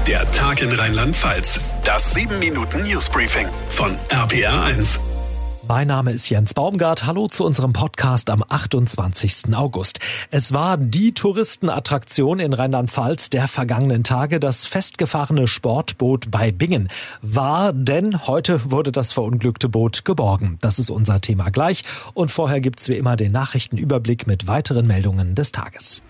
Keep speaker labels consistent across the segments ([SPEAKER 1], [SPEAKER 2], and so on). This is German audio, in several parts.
[SPEAKER 1] Der Tag in Rheinland-Pfalz. Das 7-Minuten-Newsbriefing von RPR1.
[SPEAKER 2] Mein Name ist Jens Baumgart. Hallo zu unserem Podcast am 28. August. Es war die Touristenattraktion in Rheinland-Pfalz der vergangenen Tage, das festgefahrene Sportboot bei Bingen. Denn heute wurde das verunglückte Boot geborgen. Das ist unser Thema gleich. Und vorher gibt's wie immer den Nachrichtenüberblick mit weiteren Meldungen des Tages.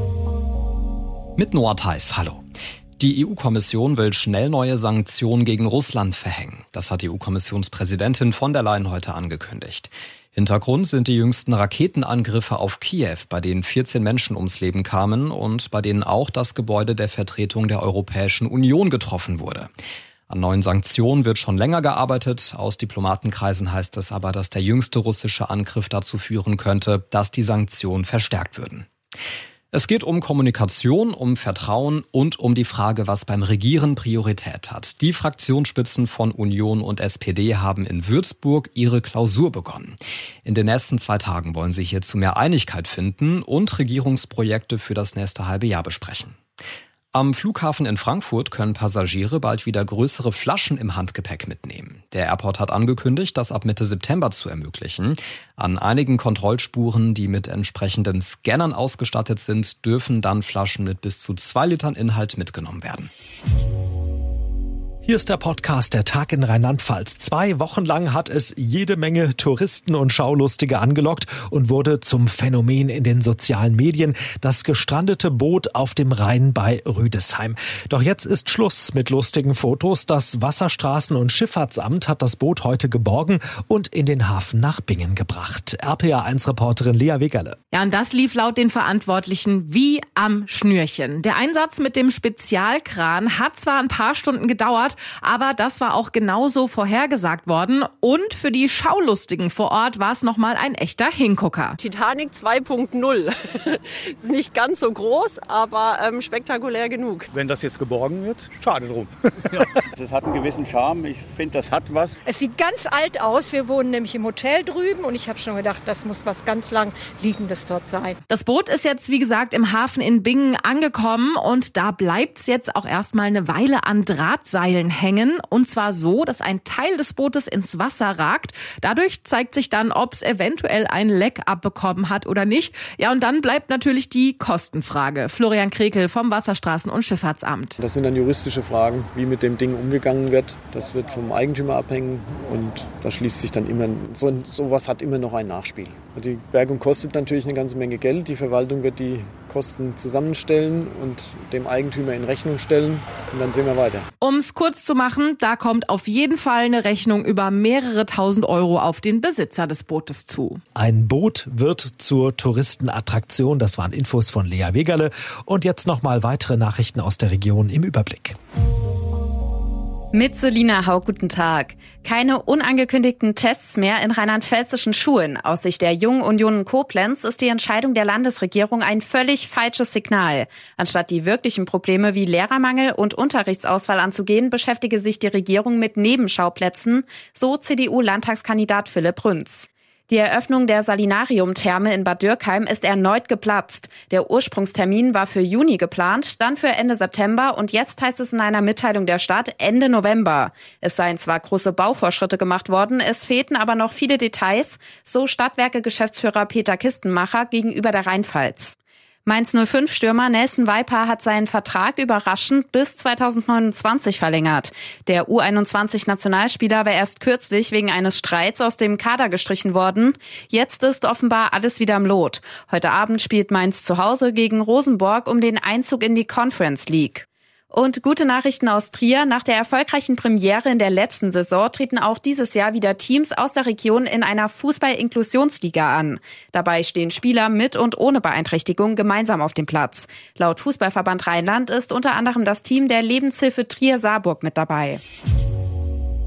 [SPEAKER 3] Mit Noah Theis, hallo. Die EU-Kommission will schnell neue Sanktionen gegen Russland verhängen. Das hat EU-Kommissionspräsidentin von der Leyen heute angekündigt. Hintergrund sind die jüngsten Raketenangriffe auf Kiew, bei denen 14 Menschen ums Leben kamen und bei denen auch das Gebäude der Vertretung der Europäischen Union getroffen wurde. An neuen Sanktionen wird schon länger gearbeitet. Aus Diplomatenkreisen heißt es aber, dass der jüngste russische Angriff dazu führen könnte, dass die Sanktionen verstärkt würden. Es geht um Kommunikation, um Vertrauen und um die Frage, was beim Regieren Priorität hat. Die Fraktionsspitzen von Union und SPD haben in Würzburg ihre Klausur begonnen. In den nächsten 2 Tagen wollen sie hier zu mehr Einigkeit finden und Regierungsprojekte für das nächste halbe Jahr besprechen. Am Flughafen in Frankfurt können Passagiere bald wieder größere Flaschen im Handgepäck mitnehmen. Der Airport hat angekündigt, das ab Mitte September zu ermöglichen. An einigen Kontrollspuren, die mit entsprechenden Scannern ausgestattet sind, dürfen dann Flaschen mit bis zu 2 Litern Inhalt mitgenommen werden.
[SPEAKER 2] Hier ist der Podcast Der Tag in Rheinland-Pfalz. 2 Wochen lang hat es jede Menge Touristen und Schaulustige angelockt und wurde zum Phänomen in den sozialen Medien. Das gestrandete Boot auf dem Rhein bei Rüdesheim. Doch jetzt ist Schluss mit lustigen Fotos. Das Wasserstraßen- und Schifffahrtsamt hat das Boot heute geborgen und in den Hafen nach Bingen gebracht. RPA1-Reporterin Lea Wegerle.
[SPEAKER 4] Ja, und das lief laut den Verantwortlichen wie am Schnürchen. Der Einsatz mit dem Spezialkran hat zwar ein paar Stunden gedauert, aber das war auch genauso vorhergesagt worden. Und für die Schaulustigen vor Ort war es nochmal ein echter Hingucker.
[SPEAKER 5] Titanic 2.0. Ist nicht ganz so groß, aber spektakulär genug.
[SPEAKER 6] Wenn das jetzt geborgen wird, schade drum. Das hat einen gewissen Charme. Ich finde, das hat was.
[SPEAKER 7] Es sieht ganz alt aus. Wir wohnen nämlich im Hotel drüben und ich habe schon gedacht, das muss was ganz lang Liegendes dort sein.
[SPEAKER 4] Das Boot ist jetzt, wie gesagt, im Hafen in Bingen angekommen und da bleibt es jetzt auch erstmal eine Weile an Drahtseilen hängen. Und zwar so, dass ein Teil des Bootes ins Wasser ragt. Dadurch zeigt sich dann, ob es eventuell ein Leck abbekommen hat oder nicht. Ja, und dann bleibt natürlich die Kostenfrage. Florian Krekel vom Wasserstraßen- und Schifffahrtsamt.
[SPEAKER 8] Das sind dann juristische Fragen, wie mit dem Ding umgegangen wird. Das wird vom Eigentümer abhängen und da schließt sich dann immer, sowas hat immer noch ein Nachspiel. Die Bergung kostet natürlich eine ganze Menge Geld. Die Verwaltung wird die Kosten zusammenstellen und dem Eigentümer in Rechnung stellen und dann sehen wir weiter.
[SPEAKER 4] Um es kurz zu machen, da kommt auf jeden Fall eine Rechnung über mehrere tausend Euro auf den Besitzer des Bootes zu.
[SPEAKER 2] Ein Boot wird zur Touristenattraktion. Das waren Infos von Lea Wegerle. Und jetzt nochmal weitere Nachrichten aus der Region im Überblick.
[SPEAKER 9] Mit Selina Hau, guten Tag. Keine unangekündigten Tests mehr in rheinland-pfälzischen Schulen. Aus Sicht der Jungen Union Koblenz ist die Entscheidung der Landesregierung ein völlig falsches Signal. Anstatt die wirklichen Probleme wie Lehrermangel und Unterrichtsausfall anzugehen, beschäftige sich die Regierung mit Nebenschauplätzen, so CDU-Landtagskandidat Philipp Rünz. Die Eröffnung der Salinarium-Therme in Bad Dürkheim ist erneut geplatzt. Der Ursprungstermin war für Juni geplant, dann für Ende September und jetzt heißt es in einer Mitteilung der Stadt Ende November. Es seien zwar große Baufortschritte gemacht worden, es fehlten aber noch viele Details, so Stadtwerke-Geschäftsführer Peter Kistenmacher gegenüber der Rheinpfalz. Mainz 05-Stürmer Nelson Weiper hat seinen Vertrag überraschend bis 2029 verlängert. Der U21-Nationalspieler war erst kürzlich wegen eines Streits aus dem Kader gestrichen worden. Jetzt ist offenbar alles wieder im Lot. Heute Abend spielt Mainz zu Hause gegen Rosenborg um den Einzug in die Conference League. Und gute Nachrichten aus Trier. Nach der erfolgreichen Premiere in der letzten Saison treten auch dieses Jahr wieder Teams aus der Region in einer Fußball-Inklusionsliga an. Dabei stehen Spieler mit und ohne Beeinträchtigung gemeinsam auf dem Platz. Laut Fußballverband Rheinland ist unter anderem das Team der Lebenshilfe Trier-Saarburg mit dabei.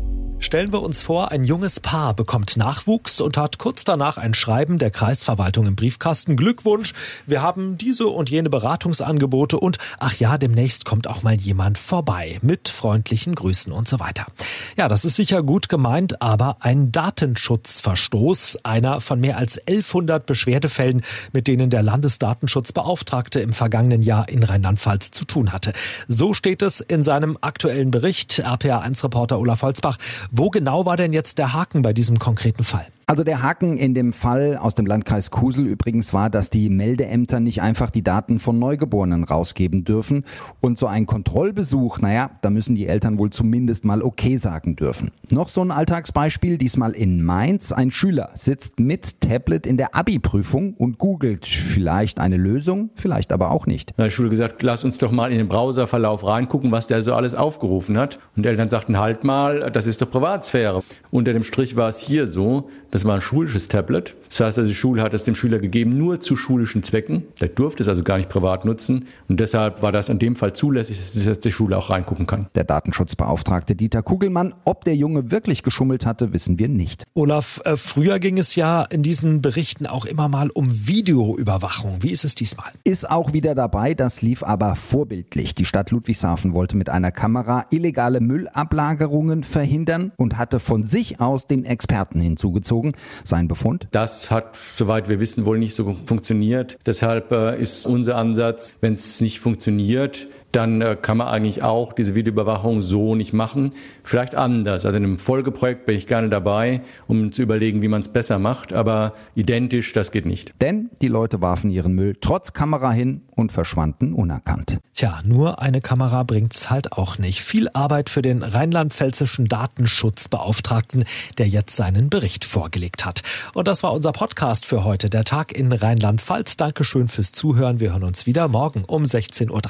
[SPEAKER 2] Stellen wir uns vor, ein junges Paar bekommt Nachwuchs und hat kurz danach ein Schreiben der Kreisverwaltung im Briefkasten. Glückwunsch, wir haben diese und jene Beratungsangebote und ach ja, demnächst kommt auch mal jemand vorbei mit freundlichen Grüßen und so weiter. Ja, das ist sicher gut gemeint, aber ein Datenschutzverstoß, einer von mehr als 1100 Beschwerdefällen, mit denen der Landesdatenschutzbeauftragte im vergangenen Jahr in Rheinland-Pfalz zu tun hatte. So steht es in seinem aktuellen Bericht. RPA1-Reporter Olaf Holzbach. Wo genau war denn jetzt der Haken bei diesem konkreten Fall?
[SPEAKER 10] Also der Haken in dem Fall aus dem Landkreis Kusel übrigens war, dass die Meldeämter nicht einfach die Daten von Neugeborenen rausgeben dürfen. Und so ein Kontrollbesuch, da müssen die Eltern wohl zumindest mal okay sagen dürfen. Noch so ein Alltagsbeispiel, diesmal in Mainz. Ein Schüler sitzt mit Tablet in der Abi-Prüfung und googelt vielleicht eine Lösung, vielleicht aber auch nicht.
[SPEAKER 11] Da hat die Schule gesagt, lass uns doch mal in den Browserverlauf reingucken, was der so alles aufgerufen hat. Und die Eltern sagten, halt mal, das ist doch Privatsphäre. Unter dem Strich war es hier so, das war ein schulisches Tablet. Das heißt, die Schule hat es dem Schüler gegeben, nur zu schulischen Zwecken. Der durfte es also gar nicht privat nutzen. Und deshalb war das in dem Fall zulässig, dass die Schule auch reingucken kann.
[SPEAKER 10] Der Datenschutzbeauftragte Dieter Kugelmann, ob der Junge wirklich geschummelt hatte, wissen wir nicht.
[SPEAKER 2] Olaf, früher ging es ja in diesen Berichten auch immer mal um Videoüberwachung. Wie ist es diesmal?
[SPEAKER 10] Ist auch wieder dabei, das lief aber vorbildlich. Die Stadt Ludwigshafen wollte mit einer Kamera illegale Müllablagerungen verhindern und hatte von sich aus den Experten hinzugezogen. Sein Befund?
[SPEAKER 11] Das hat, soweit wir wissen, wohl nicht so funktioniert. Deshalb ist unser Ansatz, wenn es nicht funktioniert, dann kann man eigentlich auch diese Videoüberwachung so nicht machen. Vielleicht anders. Also in einem Folgeprojekt bin ich gerne dabei, um zu überlegen, wie man es besser macht. Aber identisch, das geht nicht.
[SPEAKER 10] Denn die Leute warfen ihren Müll trotz Kamera hin und verschwanden unerkannt.
[SPEAKER 2] Tja, nur eine Kamera bringt's halt auch nicht. Viel Arbeit für den rheinland-pfälzischen Datenschutzbeauftragten, der jetzt seinen Bericht vorgelegt hat. Und das war unser Podcast für heute, der Tag in Rheinland-Pfalz. Dankeschön fürs Zuhören. Wir hören uns wieder morgen um 16:30 Uhr.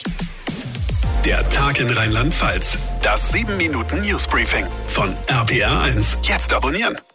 [SPEAKER 1] Der Tag in Rheinland-Pfalz. Das 7-Minuten-Newsbriefing von RPA1. Jetzt abonnieren.